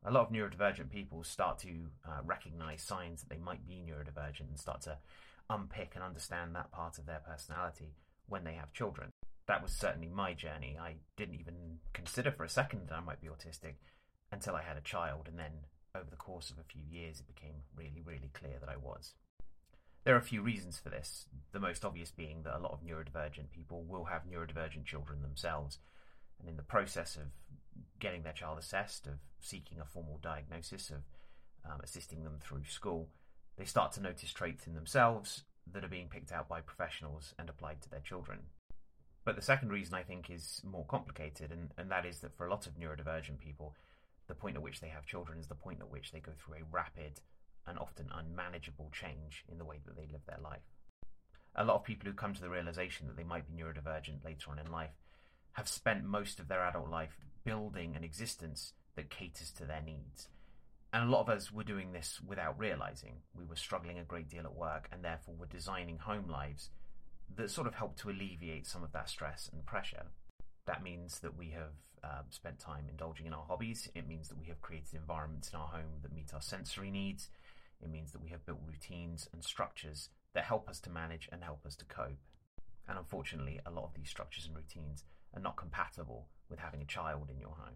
A lot of neurodivergent people start to recognize signs that they might be neurodivergent and start to unpick and understand that part of their personality when they have children. That was certainly my journey. I didn't even consider for a second that I might be autistic until I had a child, and then over the course of a few years it became really, really clear that I was. There are a few reasons for this, the most obvious being that a lot of neurodivergent people will have neurodivergent children themselves, and in the process of getting their child assessed, of seeking a formal diagnosis, of assisting them through school, they start to notice traits in themselves that are being picked out by professionals and applied to their children. But the second reason I think is more complicated, and that is that for a lot of neurodivergent people, the point at which they have children is the point at which they go through a rapid and often unmanageable change in the way that they live their life. A lot of people who come to the realization that they might be neurodivergent later on in life have spent most of their adult life building an existence that caters to their needs. And a lot of us were doing this without realizing. We were struggling a great deal at work and therefore were designing home lives that sort of help to alleviate some of that stress and pressure. That means that we have spent time indulging in our hobbies. It means that we have created environments in our home that meet our sensory needs. It means that we have built routines and structures that help us to manage and help us to cope. And unfortunately, a lot of these structures and routines are not compatible with having a child in your home.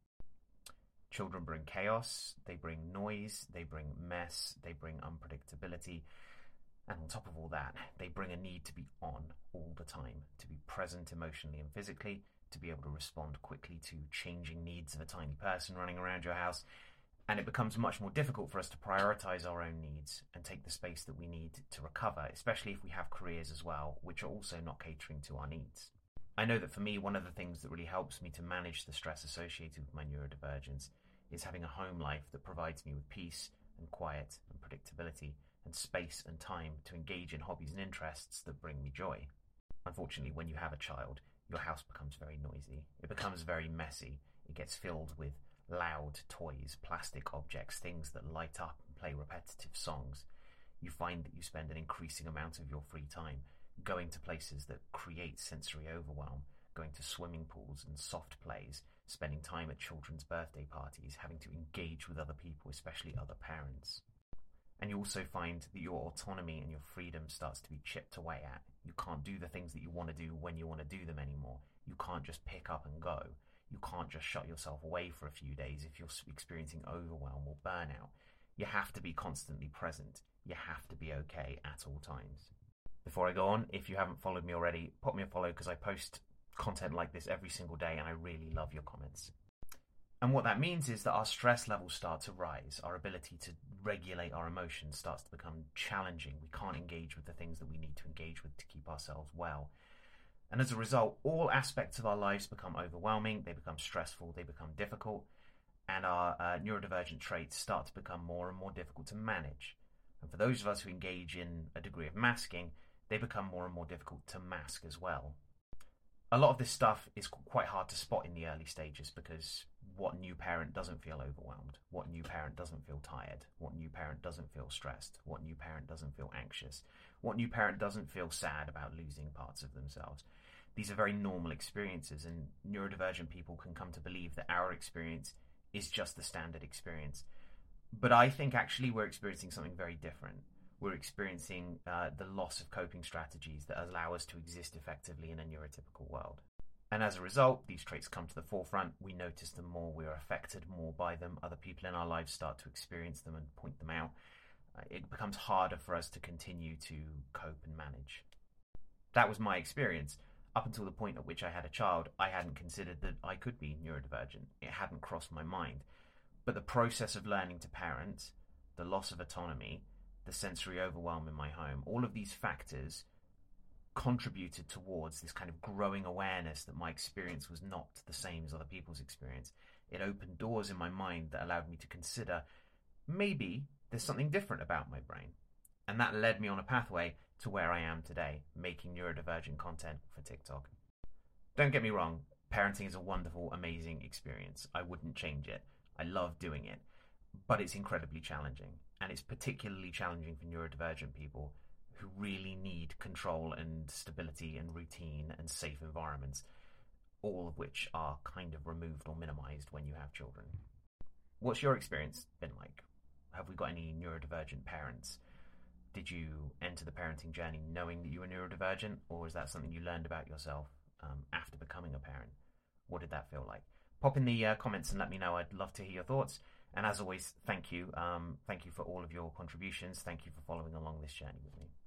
Children bring chaos, they bring noise, they bring mess, they bring unpredictability. And on top of all that, they bring a need to be on all the time, to be present emotionally and physically, to be able to respond quickly to changing needs of a tiny person running around your house. And it becomes much more difficult for us to prioritize our own needs and take the space that we need to recover, especially if we have careers as well, which are also not catering to our needs. I know that for me, one of the things that really helps me to manage the stress associated with my neurodivergence is having a home life that provides me with peace and quiet and predictability and space and time to engage in hobbies and interests that bring me joy. Unfortunately, when you have a child, your house becomes very noisy. It becomes very messy. It gets filled with loud toys, plastic objects, things that light up and play repetitive songs. You find that you spend an increasing amount of your free time going to places that create sensory overwhelm, going to swimming pools and soft plays, spending time at children's birthday parties, having to engage with other people, especially other parents. And you also find that your autonomy and your freedom starts to be chipped away at. You can't do the things that you want to do when you want to do them anymore. You can't just pick up and go. You can't just shut yourself away for a few days if you're experiencing overwhelm or burnout. You have to be constantly present. You have to be okay at all times. Before I go on, if you haven't followed me already, pop me a follow because I post content like this every single day and I really love your comments. And what that means is that our stress levels start to rise. Our ability to regulate our emotions starts to become challenging. We can't engage with the things that we need to engage with to keep ourselves well. And as a result, all aspects of our lives become overwhelming, they become stressful, they become difficult, and our neurodivergent traits start to become more and more difficult to manage. And for those of us who engage in a degree of masking, they become more and more difficult to mask as well. A lot of this stuff is quite hard to spot in the early stages because what new parent doesn't feel overwhelmed? What new parent doesn't feel tired? What new parent doesn't feel stressed? What new parent doesn't feel anxious? What new parent doesn't feel sad about losing parts of themselves? These are very normal experiences, and neurodivergent people can come to believe that our experience is just the standard experience. But I think actually we're experiencing something very different. We're experiencing the loss of coping strategies that allow us to exist effectively in a neurotypical world. And as a result, these traits come to the forefront. We notice them more. We are affected more by them. Other people in our lives start to experience them and point them out. It becomes harder for us to continue to cope and manage. That was my experience. Up until the point at which I had a child, I hadn't considered that I could be neurodivergent. It hadn't crossed my mind. But the process of learning to parent, the loss of autonomy, the sensory overwhelm in my home, all of these factors contributed towards this kind of growing awareness that my experience was not the same as other people's experience. It opened doors in my mind that allowed me to consider maybe there's something different about my brain. And that led me on a pathway to where I am today, making neurodivergent content for TikTok. Don't get me wrong, parenting is a wonderful, amazing experience. I wouldn't change it. I love doing it. But it's incredibly challenging. And it's particularly challenging for neurodivergent people who really need control and stability and routine and safe environments, all of which are kind of removed or minimized when you have children. What's your experience been like? Have we got any neurodivergent parents? Did you enter the parenting journey knowing that you were neurodivergent, or was that something you learned about yourself after becoming a parent? What did that feel like? Pop in the comments and let me know. I'd love to hear your thoughts. And as always, thank you. Thank you for all of your contributions. Thank you for following along this journey with me.